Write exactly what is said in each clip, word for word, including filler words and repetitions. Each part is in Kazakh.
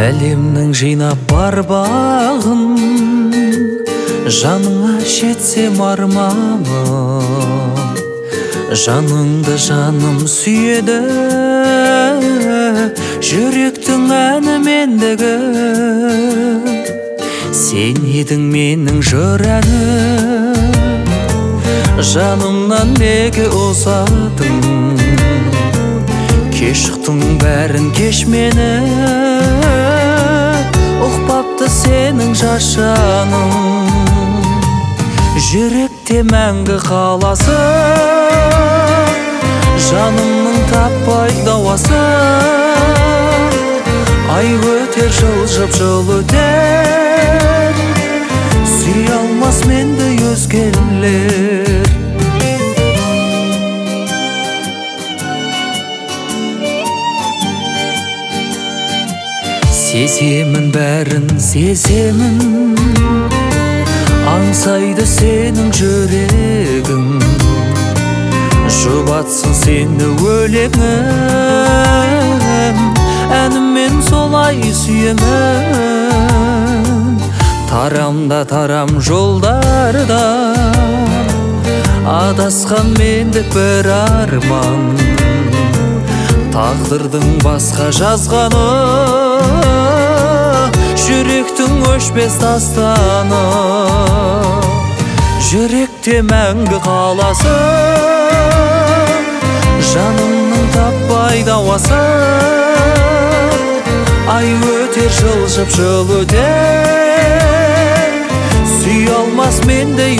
Әлемнің жинап бар бағын, жаныңа жетсем арманым. Жаныңды жаным сүйеді, жүректің әні мендегі. Сен едің менің жүрәнім, жанымнан неге ұзадың? Кеш ұқтың бәрін кеш мені, ұқпапты сенің жас жаның. Жүректе мәңгі қаласың, жанымның таппай дауасын. Ай өтер жылжып жыл өтер, сүйе алмас менді өзгелер. Сеземін бәрін сеземін, аңсайды сенің жүрегің. Жұбатсын сені өлеңім, әніммен солай сүйемін. Тарамда тарам жолдарда, адасқан мендік бір арман. Тағдырдың басқа жазғаны, жүректің өшпес дастаны. Жүректе мәңгі қаласың, жанымның таппай дауасын. Ай өтер жылжып жыл өтер, сүйе алмас мендей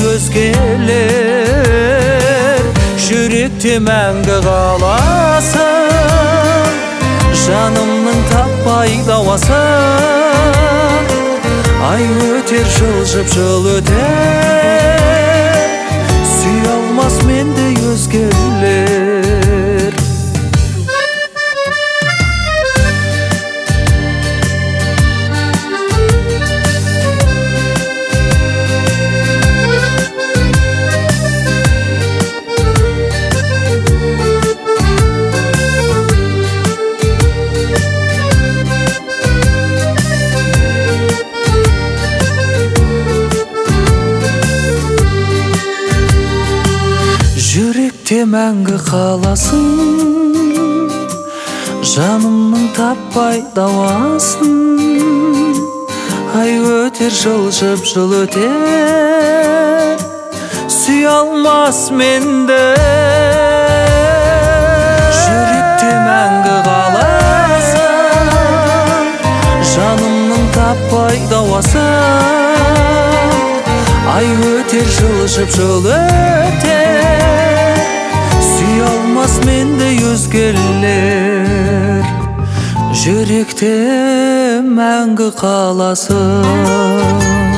өзгелер. Жүректе мәңгі қаласың, жанымның таппай дауасын. Ай өтер жылжып жыл өтер, сүйе алмас мендей өзгелер. Жүректе мәңгі қаласың, жанымның таппай дауасын. Ай өтер жылжып жыл өтер, сүйе алмас менді. Жүректе мәңгі қаласың, жанымның таппай дауасын. Ай өтер жылжып жыл өтер, сүйе алмас мендей өзгелер. Жүректе мәңгі қаласың.